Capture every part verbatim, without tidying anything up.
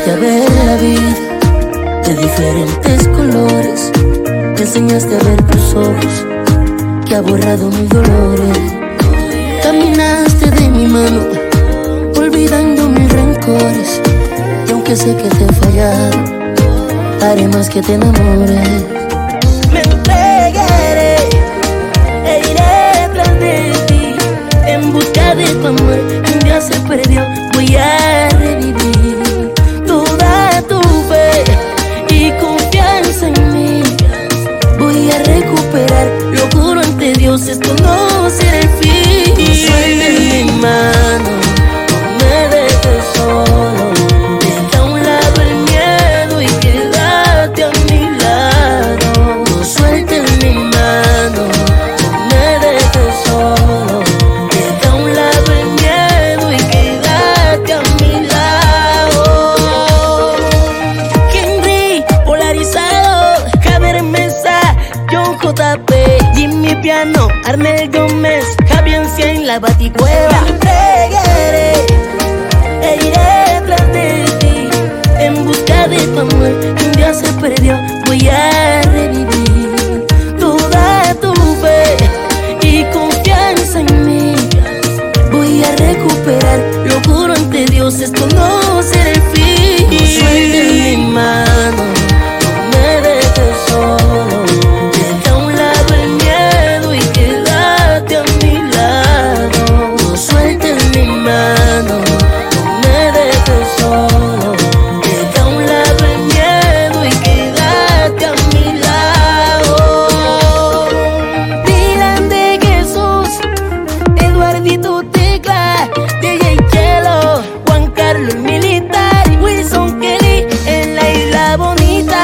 enseñaste a ver la vida de diferentes colores. Me enseñaste a ver tus ojos que ha borrado mis dolores. Caminaste de mi mano olvidando mis rencores, y aunque sé que te he fallado, haré más que te enamores. Me entregaré e iré tras de ti en busca de tu amor que un día se perdió. Voy a revivir toda tu fe y confianza en mí. Voy a recuperar, lo juro ante Dios, esto no será el fin. Suelta mi mano, no me dejes solo. Deja a un lado el miedo y quédate a mi lado. No sueltes mi mano, no me dejes solo. Deja a un lado el miedo y quédate a mi lado. Henry, polarizado, Javier Mesa, John J P, Jimmy Piano, Arnel Gómez, Javiencia en la Baticueva. Me entregaré e iré tras de ti en busca de tu amor que un día se perdió. Voy a revivir toda tu fe y confianza en mí. Voy a recuperar, lo juro ante Dios, esto no será el fin. No sueltes mi mano, no me dejes solo. Deja a un lado el miedo y quédate a mi lado. No sueltes mi mano, no me dejes solo. Deja a un lado el miedo y quédate a mi lado. Dylan de Jesús, Eduardito Tecla, D J Chelo, Juan Carlos Militar, Wilson Kelly en la Isla Bonita,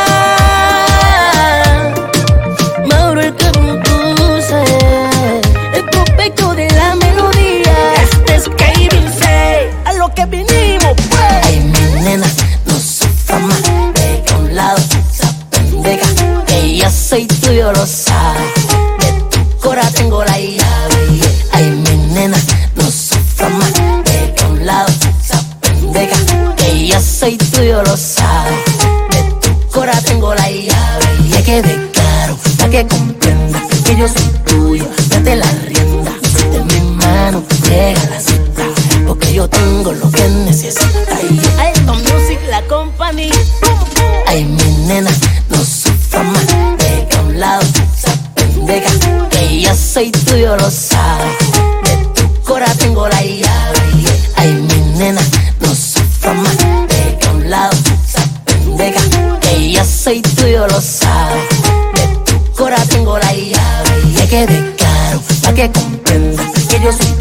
Mauro el Carutuza, el prospecto de la melodía. Este es Kevin C, a lo que vinimos pues. Ay, mi nena, no sufra más, deja a un lado esa pendeja, que ya soy tuyo, lo sabes. De tu cora tengo la llave. Ay, mi nena, no sufra más, deja a un lado esa pendeja, que ya soy tuyo, lo sabes. De tu cora tengo la llave. Ya quede claro, para que comprendas que yo soy tuyo, date la rienda. De mi mano llega la cita, porque yo tengo lo que necesitas. Alto Music, la compañía. Ay, mi nena, no sufra más, deja a un lado esa pendeja, que ya soy tuyo, lo sabes. De tu cora tengo la llave. Ay, mi nena, no sufra más, deja a un lado esa pendeja, que ya soy tuyo, lo sabes. De tu cora tengo la llave. Que quede claro, para que comprendas que yo soy